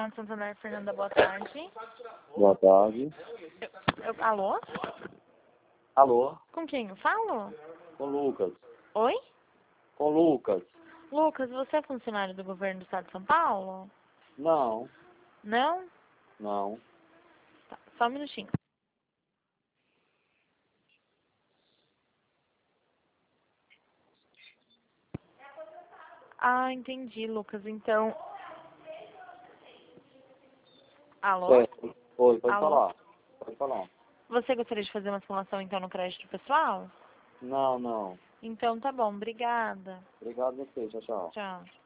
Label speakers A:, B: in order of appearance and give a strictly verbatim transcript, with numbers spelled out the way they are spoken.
A: Banco Santander, Fernanda, boa tarde.
B: Boa tarde.
A: Eu, eu, alô?
B: Alô?
A: Com quem eu falo?
B: Com Lucas.
A: Oi?
B: Com Lucas.
A: Lucas, você é funcionário do governo do estado de São Paulo?
B: Não,
A: Não?
B: não.
A: Tá, só um minutinho. Ah, entendi, Lucas. Então... Alô?
B: É, oi, pode
A: Alô?
B: falar. Pode falar.
A: Você gostaria de fazer uma simulação, então, no crédito pessoal?
B: Não, não.
A: Então, tá bom. Obrigada.
B: Obrigado a você. Tchau, tchau.
A: Tchau.